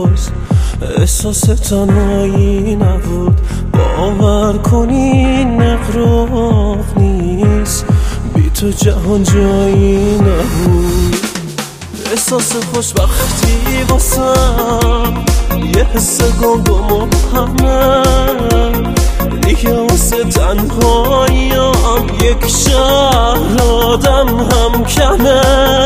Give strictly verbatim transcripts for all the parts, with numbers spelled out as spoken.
جز احساس تنهایی نبود. باور کنی نقراق نیست، بی تو جهان جایی نبود. احساس خوشبختی واسم یه حس گم و همه، دیگه واسه تنهاییم یک شهر آدم هم کمه.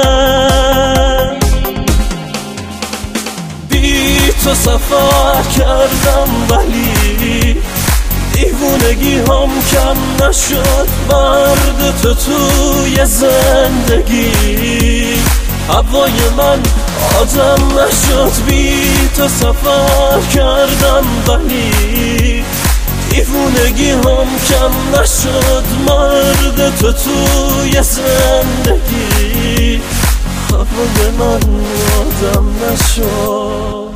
بی تو سفر کردم ولی دیوونگی هم کم نشد. مرد تو توی زندگی هوای من آدم نشد. بی تو سفر کردم ولی دیوونگی هم کم نشد. مرد تو توی زندگی هوای من آدم نشد.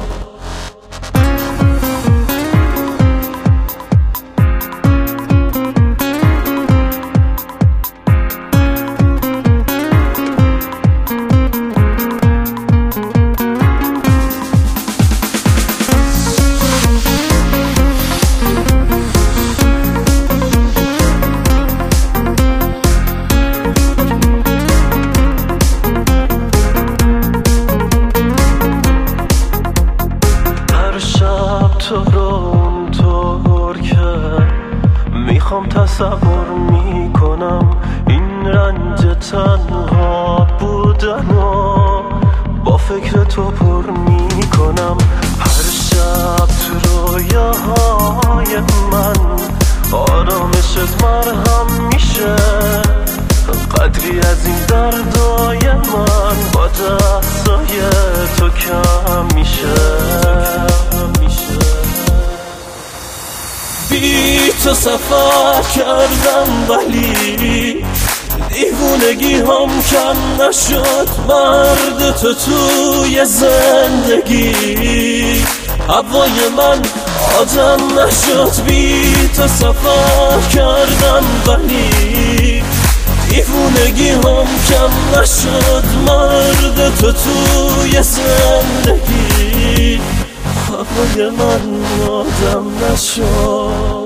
تو رو اونطور که میخوام تصور میکنم، این رنج تنها بودن و با فکر تو پر میکنم. هر شب تو رویاهای من آرامشت مرهم میشه. قدری از این دردای من با دستای تو کم میشه. بی تو سفر کردم ولی دیوونگی هم کم نشد. مرد تو توی زندگی هوای من آدم نشد. بی تو سفر کردم ولی دیوونگی هم کم نشد. مرد تو توی زندگی هوای من آدم نشد.